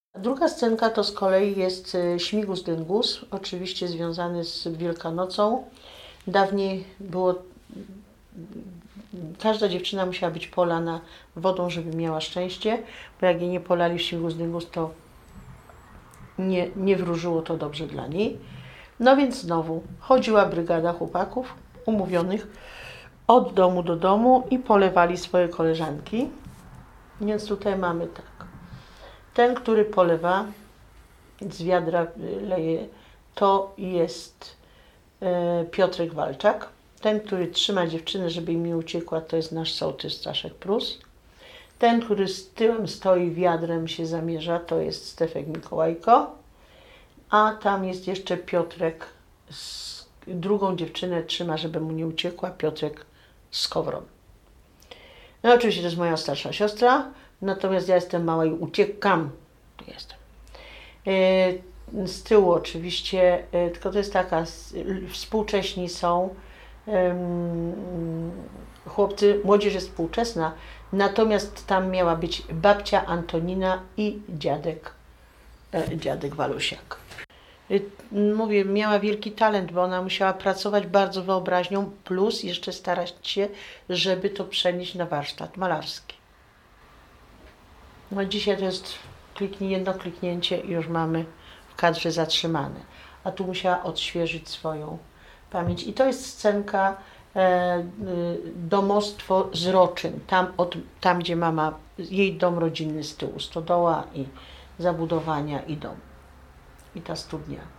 Druga scenka to z kolei jest Śmigus Dyngus, oczywiście związany z Wielkanocą. Dawniej było, każda dziewczyna musiała być polana wodą, żeby miała szczęście, bo jak jej nie polali w Śmigus Dyngus, to nie wróżyło to dobrze dla niej. No więc znowu chodziła brygada chłopaków umówionych od domu do domu i polewali swoje koleżanki. Więc tutaj mamy tak. Ten, który polewa, z wiadra leje, to jest Piotrek Walczak. Ten, który trzyma dziewczynę, żeby im nie uciekła, to jest nasz sołtys Staszek Prus. Ten, który z tyłem stoi, wiadrem się zamierza, to jest Stefek Mikołajko. A tam jest jeszcze Piotrek, drugą dziewczynę trzyma, żeby mu nie uciekła, Piotrek z Kowron. No oczywiście to jest moja starsza siostra, natomiast ja jestem mała i uciekam. Tu jestem. Z tyłu oczywiście, tylko to jest taka, współcześni są chłopcy, młodzież jest współczesna, natomiast tam miała być babcia Antonina i dziadek Walusiak. Mówię, miała wielki talent, bo ona musiała pracować bardzo wyobraźnią, plus jeszcze starać się, żeby to przenieść na warsztat malarski. No dzisiaj to jest jedno kliknięcie i już mamy w kadrze zatrzymane. A tu musiała odświeżyć swoją pamięć. I to jest scenka domostwo z Roczyn, tam gdzie mama, jej dom rodzinny z tyłu, stodoła i zabudowania i dom. I ta studnia.